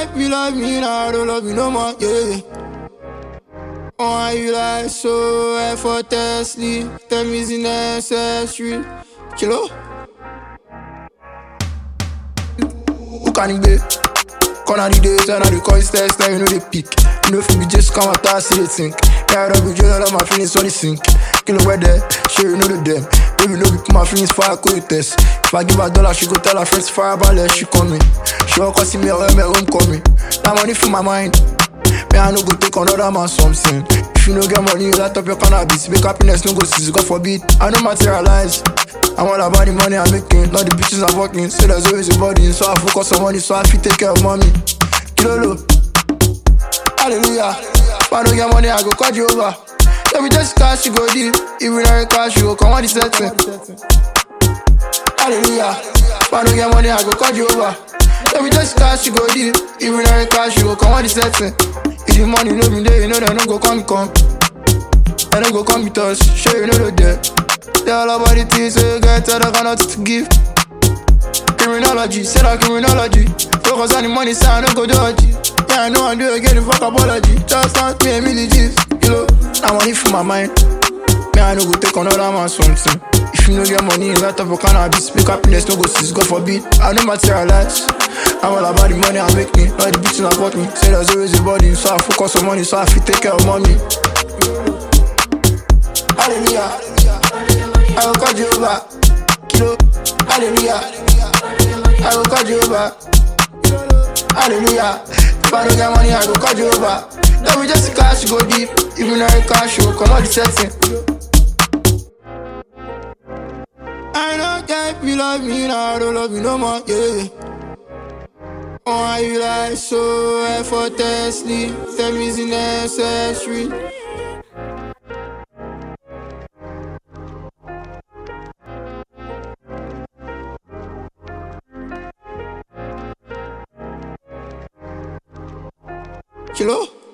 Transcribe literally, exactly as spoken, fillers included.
get you love me now, I don't love you no more, yeah. Why you like so effortlessly? Tell me it's necessary. Kilo? Who can it be? Corner the days and I the call test, now you know they pick. You know if we just come out and see they think. Yeah, I don't be jail, all my feelings on the sink. Kilo where there, sure you know the them. Baby, no be put my feelings for a cold test. If I give her a dollar, she go tell her friends fire about let she coming. She won't see me or my home coming. That money for my mind. Me I no go take another man something. If you no get money, you light up your cannabis. Make happiness no go cease, God forbid. I don't materialize. I'm all about the money I'm making, not the bitches I'm working. So there's always a body, so I focus on money, so I feel take care of mommy. Kilo, hallelujah. If I don't get money, I go call you over. Let me just cash, you go deal. Even if I cash, you go come on the setting. Hallelujah. If I don't get money, I go call you over. Let me just cash, you go deal. Even if I cash, you go come on the setting. If the money no be there, you know they don't go come come. They don't go come with us, sure you know they're there. They all about the things, so you get tell them got nothing to give. Criminology, say that criminology. Focus on the money, say I don't go dodgy. Yeah, I know I do again, the fuck apology. Just not me and Millie G's, you know. I want it for my mind. Me, I no go take another man something. If you no get money, you light up your cannabis. Make happiness no go cease, God forbid. I don't materialize. I'm all about the money I make me, not the bitches I bought me. Say there's always a body, so I focus on money, so I feel take care of mommy. Hallelujah. I will call you over. Kilo. Hallelujah. I will call you over. Hallelujah. If I don't get money, I will call you over. Let me just cash, go deep. Even though I cash, you come on the setting. I don't care if you love me now, I don't love you no more, yeah. Why you like so effortlessly? Tell me it's necessary. Kilo?